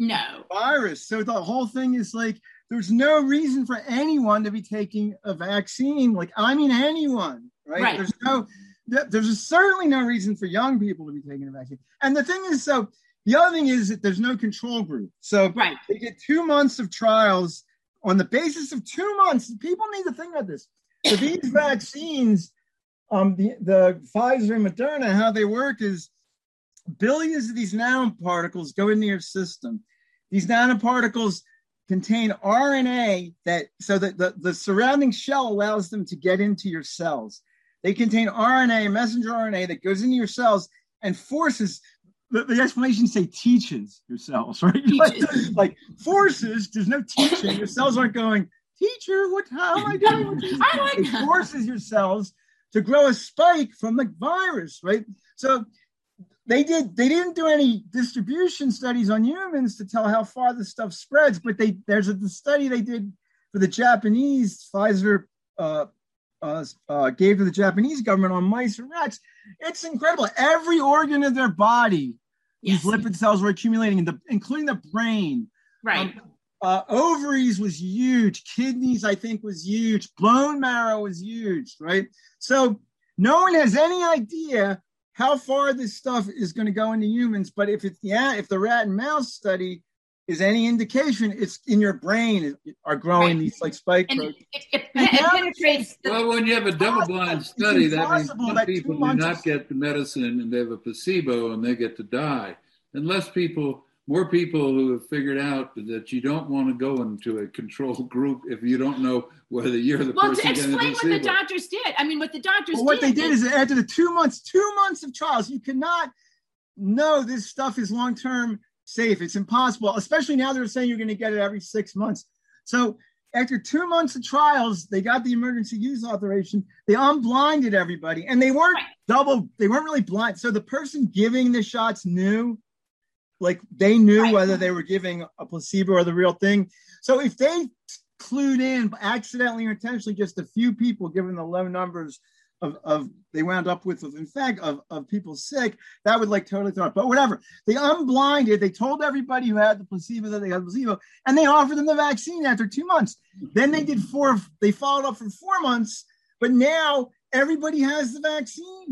virus. So the whole thing is like, there's no reason for anyone to be taking a vaccine. Like, I mean, anyone, right? There's certainly no reason for young people to be taking a vaccine. And the thing is, so the other thing is that there's no control group. So they get 2 months of trials on the basis of 2 months. People need to think about this. So these vaccines, the Pfizer and Moderna, how they work is billions of these nanoparticles go into your system. These nanoparticles contain RNA that the surrounding shell allows them to get into your cells. They contain RNA, messenger RNA that goes into your cells and forces, the explanations say teaches your cells, right? Like forces, there's no teaching. Your cells aren't going, teacher, how am I doing? It forces your cells to grow a spike from the virus, right? So they didn't do any distribution studies on humans to tell how far the stuff spreads, but there's the study they did for the Japanese, Pfizer gave to the Japanese government on mice and rats. It's incredible. Every organ of their body, these lipid cells were accumulating, including the brain. Right. Ovaries was huge. Kidneys, I think, was huge. Bone marrow was huge, right? So no one has any idea how far this stuff is going to go into humans, but if the rat and mouse study is any indication, it's in your brain are growing these like spike proteins. It penetrates. Well, when you have a double-blind study, that means some people do not get the medicine and they have a placebo and they get to die. Unless more people who have figured out that you don't want to go into a control group if you don't know whether you're the person getting the placebo. Well, to explain what the doctors did. I mean, what the doctors did. What they did is after the 2 months of trials, you cannot know this stuff is long-term safe. It's impossible, especially now they're saying you're going to get it every 6 months. So after 2 months of trials, they got the emergency use authorization. They unblinded everybody, and they weren't they weren't really blind. So the person giving the shots knew. Like they knew whether they were giving a placebo or the real thing. So if they clued in accidentally or intentionally just a few people, given the low numbers of they wound up with in fact of people sick, that would like totally throw it. But whatever. They unblinded, they told everybody who had the placebo that they had the placebo, and they offered them the vaccine after 2 months. Then they did they followed up for 4 months, but now everybody has the vaccine.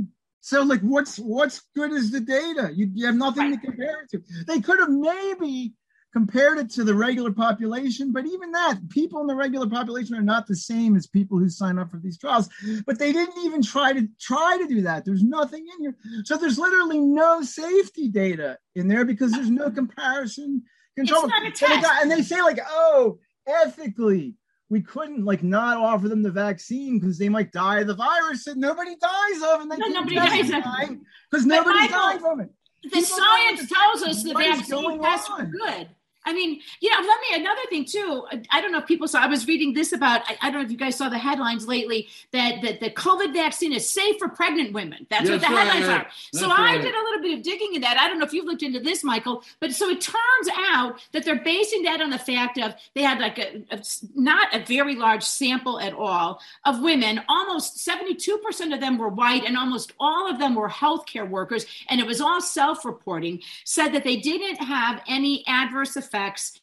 So like, what's good is the data? You have nothing to compare it to. They could have maybe compared it to the regular population, but even that, people in the regular population are not the same as people who sign up for these trials. But they didn't even try to do that. There's nothing in here. So there's literally no safety data in there because there's no comparison control. It's not a test. And they say like, oh, ethically, we couldn't like not offer them the vaccine because they might die of the virus that nobody dies of, and nobody dies of it because nobody died from it. The science tells us the vaccine tests are good. I mean, another thing too, I don't know if people saw, I was reading this about, I don't know if you guys saw the headlines lately, that the COVID vaccine is safe for pregnant women. That's what the headlines are. So I did a little bit of digging in that. I don't know if you've looked into this, Michael, but so it turns out that they're basing that on the fact of they had like not a very large sample at all of women. Almost 72% of them were white and almost all of them were healthcare workers. And it was all self-reporting, said that they didn't have any adverse effects.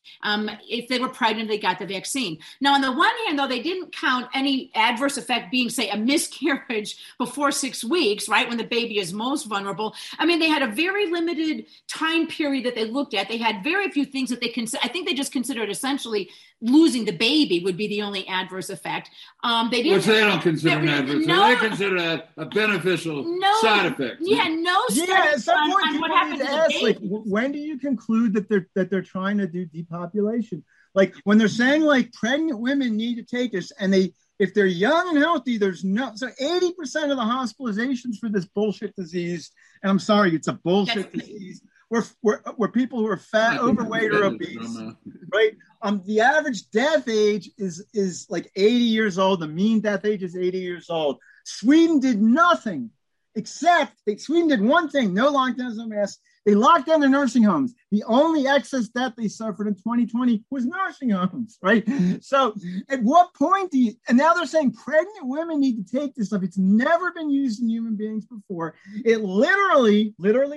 If they were pregnant, they got the vaccine. Now, on the one hand, though, they didn't count any adverse effect being, say, a miscarriage before 6 weeks, right, when the baby is most vulnerable. I mean, they had a very limited time period that they looked at. They had very few things that they I think they just considered essentially losing the baby would be the only adverse effect. Which they don't consider an adverse. They consider that a beneficial side effect. Yeah, no studies at some point, on what happened to the ask, baby. like, when do you conclude that they're trying to do depopulation? Like when they're saying like pregnant women need to take this, and if they're young and healthy, there's no. So 80% of the hospitalizations for this bullshit disease, and I'm sorry, it's a bullshit disease. Were people who are fat, overweight, or obese, right? The average death age is like 80 years old. The mean death age is 80 years old. Sweden did nothing except Sweden did one thing: no lockdowns, no masks. They locked down their nursing homes. The only excess death they suffered in 2020 was nursing homes, right? So at what point and now they're saying pregnant women need to take this stuff. It's never been used in human beings before. It literally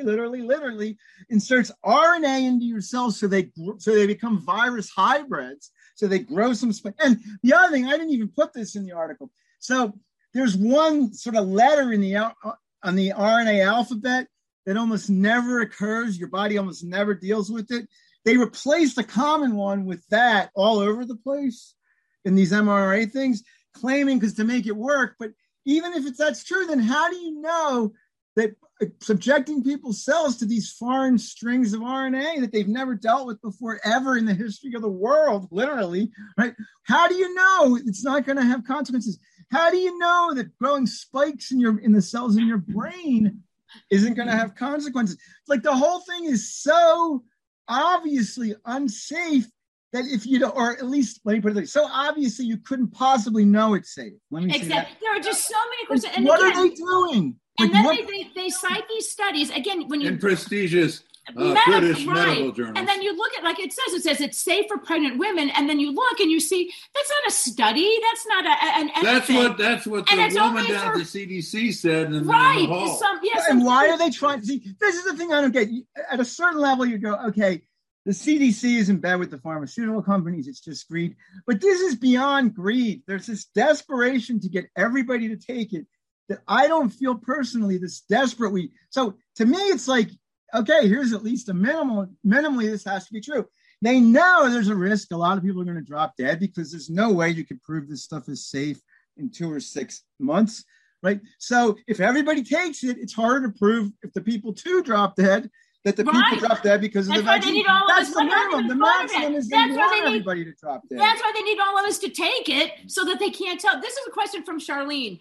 inserts RNA into your cells so they become virus hybrids. So they grow some and the other thing, I didn't even put this in the article. So there's one sort of letter on the RNA alphabet that almost never occurs. Your body almost never deals with it. They replaced the common one with that all over the place in these mRNA things, claiming because to make it work. But even if that's true, then how do you know that subjecting people's cells to these foreign strings of RNA that they've never dealt with before ever in the history of the world, literally, right? How do you know it's not going to have consequences? How do you know that growing spikes in the cells in your brain isn't going to have consequences? Like the whole thing is so obviously unsafe that or at least let me put it like, so obviously you couldn't possibly know it's safe. Let me say that. There are just so many questions. And what are they doing? And then they cite these studies again when you in prestigious British medical journals. And then you look at, like it says it's safe for pregnant women, and then you look and you see that's not a study, that's not an anything. That's what the woman down at the CDC said in the hall. And why are they trying to see? This is the thing I don't get. At a certain level, you go, okay, the CDC is in bed with the pharmaceutical companies. It's just greed. But this is beyond greed. There's this desperation to get everybody to take it that I don't feel personally this desperate. So to me, it's like, okay, here's at least a minimally this has to be true. They know there's a risk. A lot of people are going to drop dead because there's no way you can prove this stuff is safe in 2 or 6 months, right? So if everybody takes it, it's harder to prove if the people too drop dead, that the people drop dead because of the vaccine. That's the minimum. The maximum is they want everybody to drop dead. That's why they need all of us to take it so that they can't tell. This is a question from Charlene.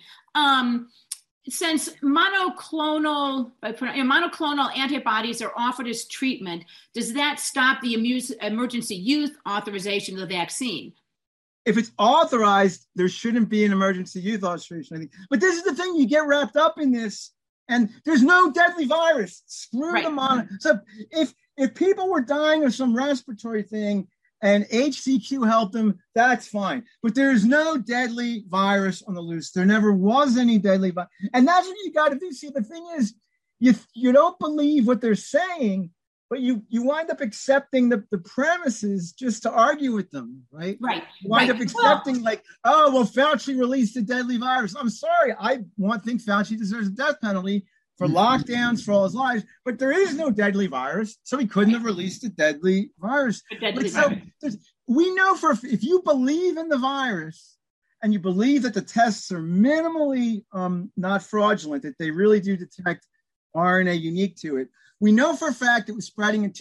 Since monoclonal antibodies are offered as treatment, does that stop the emergency use authorization of the vaccine? If it's authorized, there shouldn't be an emergency use authorization, I think. But this is the thing, you get wrapped up in this, and there's no deadly virus. Screw the mono. So if people were dying of some respiratory thing and HCQ helped them, that's fine. But there is no deadly virus on the loose. There never was any deadly virus. And that's what you got to do. See, the thing is, you don't believe what they're saying, but you wind up accepting the premises just to argue with them, right? Right. You wind up accepting Fauci released a deadly virus. I'm sorry. I think Fauci deserves a death penalty, for lockdowns, for all his lies, but there is no deadly virus, so he couldn't have released a deadly virus. We know if you believe in the virus and you believe that the tests are minimally not fraudulent, that they really do detect RNA unique to it, we know for a fact it was spreading in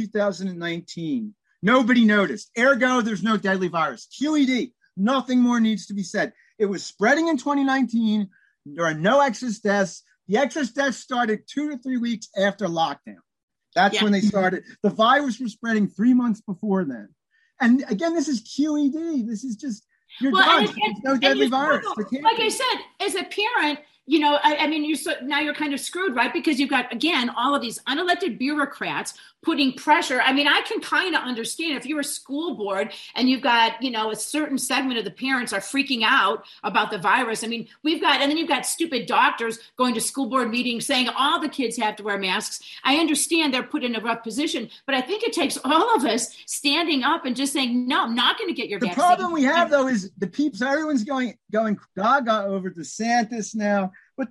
2019. Nobody noticed. Ergo, there's no deadly virus. QED, nothing more needs to be said. It was spreading in 2019. There are no excess deaths. The excess deaths started 2 to 3 weeks after lockdown. That's when they started. The virus was spreading 3 months before then. And again, this is QED. This is just, you're done. There's no deadly virus. Like I said, as a parent, I mean, now you're kind of screwed, right? Because you've got, again, all of these unelected bureaucrats putting pressure. I mean, I can kind of understand if you're a school board and you've got, a certain segment of the parents are freaking out about the virus. I mean, and then you've got stupid doctors going to school board meetings saying all the kids have to wear masks. I understand they're put in a rough position, but I think it takes all of us standing up and just saying, no, I'm not going to get your vaccine. The problem we have, though, is everyone's going gaga over DeSantis now.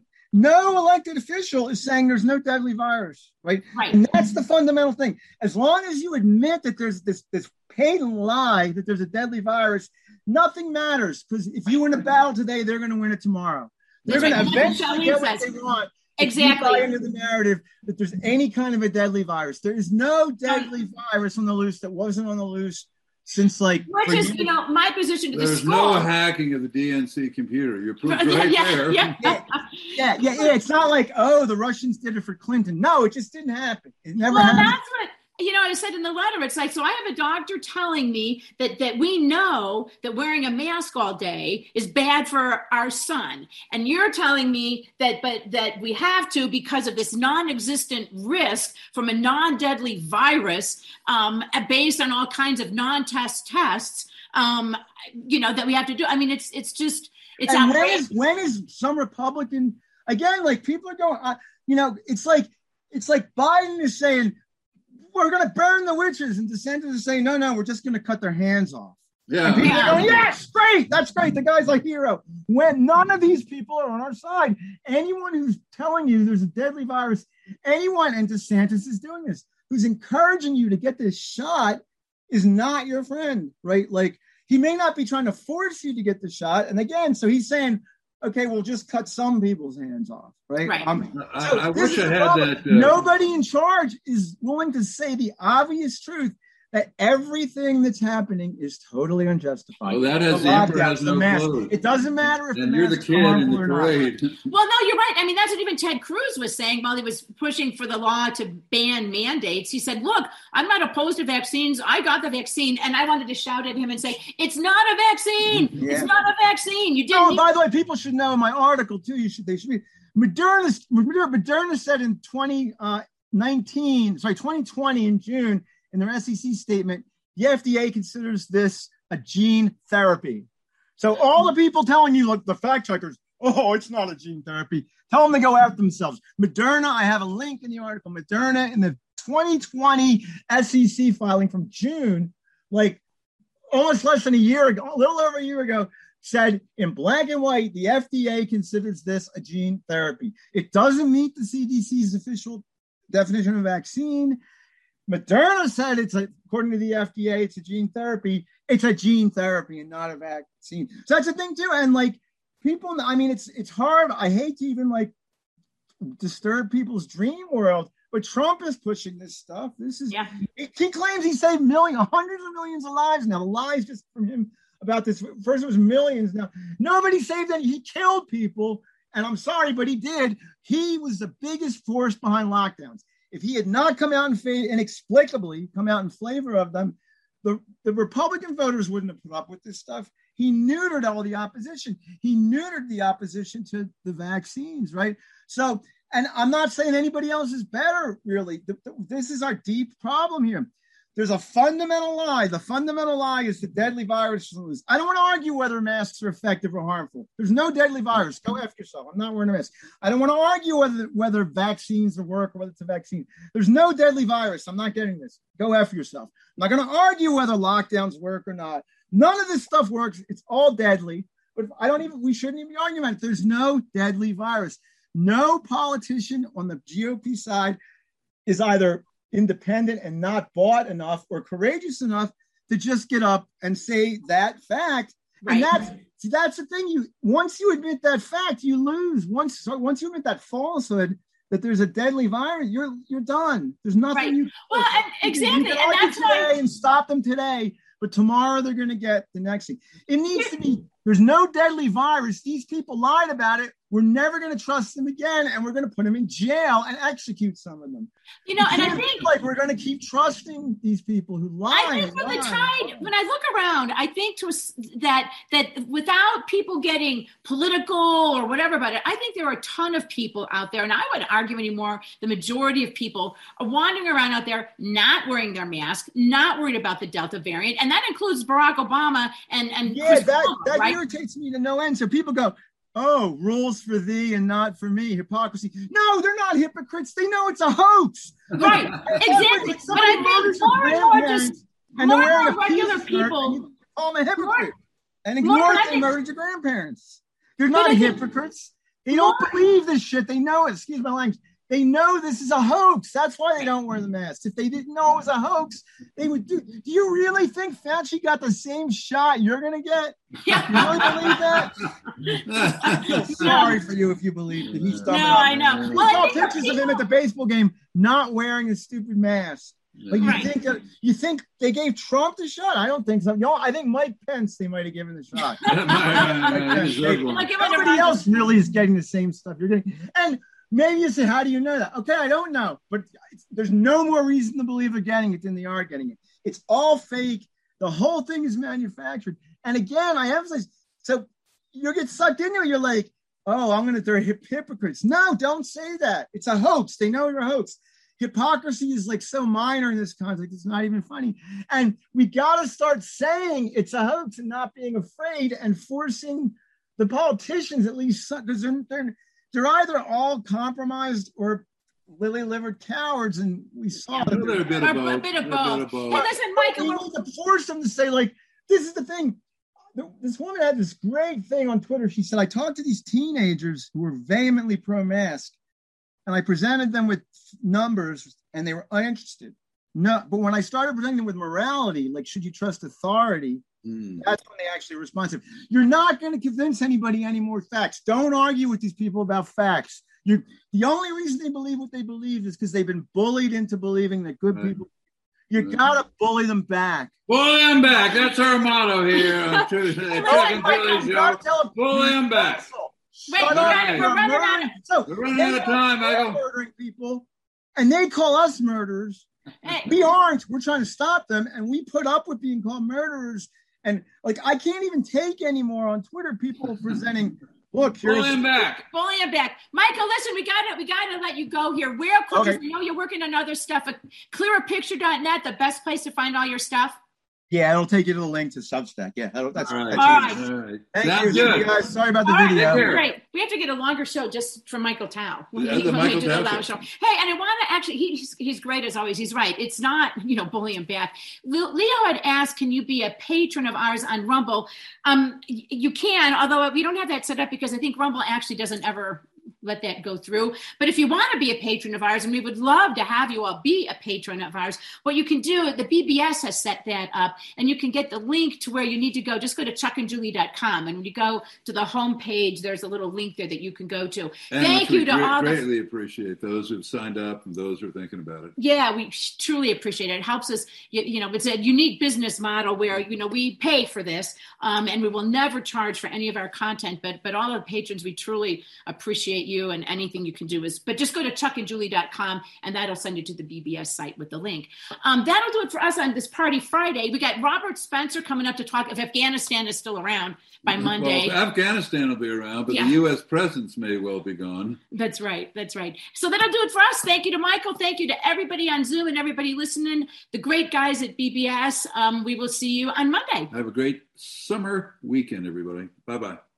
No elected official is saying there's no deadly virus, right? And that's the fundamental thing. As long as you admit that there's this patent lie that there's a deadly virus, nothing matters. Because if you win a battle today, they're going to win it tomorrow. They're going to eventually get what they want. Exactly. Buy into the narrative that there's any kind of a deadly virus. There is no deadly virus on the loose that wasn't on the loose since which is, my position to the school. There's no hacking of the DNC computer. You're proof there. Yeah. It's not like, the Russians did it for Clinton. No, it just didn't happen. It never happened. That's what, I said in the letter. It's like, so I have a doctor telling me that we know that wearing a mask all day is bad for our son. And you're telling me that we have to because of this non-existent risk from a non-deadly virus based on all kinds of non-test tests, that we have to do. I mean, it's outrageous. When is some Republican, again, like people are going, it's like Biden is saying, we're going to burn the witches. And DeSantis is saying, no, we're just going to cut their hands off. Yeah. And people are going, yes, great. That's great. The guy's like hero. When none of these people are on our side, anyone who's telling you there's a deadly virus, and DeSantis is doing this, who's encouraging you to get this shot is not your friend, right? Like he may not be trying to force you to get the shot. And again, so he's saying, okay, we'll just cut some people's hands off, right? I wish I had that. Nobody in charge is willing to say the obvious truth that everything that's happening is totally unjustified. Well, that has the emperor has no clue. It doesn't matter if you're the kid in the parade. Well, no, you're right. I mean, that's what even Ted Cruz was saying while he was pushing for the law to ban mandates. He said, look, I'm not opposed to vaccines. I got the vaccine. And I wanted to shout at him and say, it's not a vaccine. Yeah. It's not a vaccine. You didn't. By the way, people should know in my article, too, they should be. Moderna said in 2020 in June, in their SEC statement, the FDA considers this a gene therapy. So all the people telling you, look, the fact checkers, it's not a gene therapy, tell them to go after themselves. Moderna, I have a link in the article, Moderna in the 2020 SEC filing from June, like almost less than a year ago, a little over a year ago, said in black and white, the FDA considers this a gene therapy. It doesn't meet the CDC's official definition of vaccine. Moderna said according to the FDA, it's a gene therapy. It's a gene therapy and not a vaccine. So that's the thing too. And like people, I mean, it's hard. I hate to even disturb people's dream world, but Trump is pushing this stuff. He claims he saved hundreds of millions of lives now. The lies just from him about this. First it was millions. Now nobody saved any. He killed people. And I'm sorry, but he did. He was the biggest force behind lockdowns. If he had not come out inexplicably come out in favor of them, the Republican voters wouldn't have put up with this stuff. He neutered all the opposition. He neutered the opposition to the vaccines, right? So, and I'm not saying anybody else is better, really. This is our deep problem here. There's a fundamental lie. The fundamental lie is the deadly virus. I don't want to argue whether masks are effective or harmful. There's no deadly virus. Go F yourself. I'm not wearing a mask. I don't want to argue whether vaccines work or whether it's a vaccine. There's no deadly virus. I'm not getting this. Go F yourself. I'm not going to argue whether lockdowns work or not. None of this stuff works. It's all deadly. But we shouldn't even be arguing about it. There's no deadly virus. no politician on the GOP side is either independent and not bought enough or courageous enough to just get up and say that fact. Right. And that's the thing. Once you admit that fact, you lose. Once you admit that falsehood, that there's a deadly virus, you're done. There's nothing you exactly. You can argue today and stop them today, but tomorrow they're going to get the next thing. It needs to be. There's no deadly virus. These people lied about it. We're never going to trust them again, and we're going to put them in jail and execute some of them. And I think we're going to keep trusting these people who lie. I think when I look around, I think that without people getting political or whatever about it, I think there are a ton of people out there, and I wouldn't argue anymore. The majority of people are wandering around out there, not wearing their mask, not worried about the Delta variant, and that includes Barack Obama and Chris Cuomo, right? Irritates me to no end. So people go, oh, rules for thee and not for me, hypocrisy. No, they're not hypocrites. They know it's a hoax. Right, exactly. But I think more and more regular people call them a hypocrite and ignore they murdered your grandparents. They're not hypocrites. They don't believe this shit. They know it. Excuse my language. They know this is a hoax. That's why they don't wear the mask. If they didn't know it was a hoax, they would do. Do you really think Fauci got the same shot you're going to get? Yeah. You really believe that? I feel sorry for you if you believe that he's done. No, I know. We saw pictures of him at the baseball game not wearing a stupid mask. Like you think they gave Trump the shot? I don't think so. I think Mike Pence they might have given the shot. Nobody else really is getting the same stuff you're getting. And maybe you say, how do you know that? Okay, I don't know. But there's no more reason to believe they're getting it than they are getting it. It's all fake. The whole thing is manufactured. And again, I emphasize, so you get sucked into it. You're like, oh, they're hypocrites. No, don't say that. It's a hoax. They know you're a hoax. Hypocrisy is like so minor in this context. It's not even funny. And we got to start saying it's a hoax and not being afraid and forcing the politicians at least, because they're either all compromised or lily-livered cowards, and we saw a bit of both. Hey, listen, Michael, we need to force them to say, like, this is the thing. This woman had this great thing on Twitter. She said, I talked to these teenagers who were vehemently pro-mask, and I presented them with numbers, and they were uninterested. No, but when I started presenting them with morality, like, should you trust authority? That's when they actually responsive. You're not going to convince anybody any more facts. Don't argue with these people about facts. The only reason they believe what they believe is because they've been bullied into believing that good people. You got to bully them back. Bully them back. That's our motto here on Tuesday. Bully them back. We're running out of time, Michael. Murdering people, and they call us murderers. We aren't. We're trying to stop them, and we put up with being called murderers. And like, I can't even take anymore on Twitter people presenting. Look, bully him back. Michael, listen, we gotta let you go here real quick. Okay. I know you're working on other stuff. Clearapicture.net, the best place to find all your stuff. Yeah, it'll take you to the link to Substack. Yeah, that's all right. Thank you guys. Sorry about the video. Great. We have to get a longer show just for Michael Tao. Show. Hey, and I want to actually, he's great as always. He's right. It's not, bully him back. Leo had asked, can you be a patron of ours on Rumble? You can, although we don't have that set up because I think Rumble actually doesn't ever let that go through. But if you want to be a patron of ours, and we would love to have you all be a patron of ours, what you can do, the BBS has set that up, and you can get the link to where you need to go. Just go to chuckandjulie.com, and when you go to the home page, there's a little link there that you can go to. And thank you to all. Greatly appreciate those who've signed up and those who are thinking about it. Yeah, we truly appreciate it. It helps us. It's a unique business model where we pay for this, and we will never charge for any of our content. But all of the patrons, we truly appreciate you, and anything you can do but just go to chuckandjulie.com, and that'll send you to the BBS site with the link. That'll do it for us on this Party Friday. We got Robert Spencer coming up to talk if Afghanistan is still around by Monday. Well, Afghanistan will be around, but the U.S. presence may well be gone. That's right. So that'll do it for us. Thank you to Michael. Thank you to everybody on Zoom and everybody listening, the great guys at BBS. We will see you on Monday. Have a great summer weekend, everybody. Bye-bye.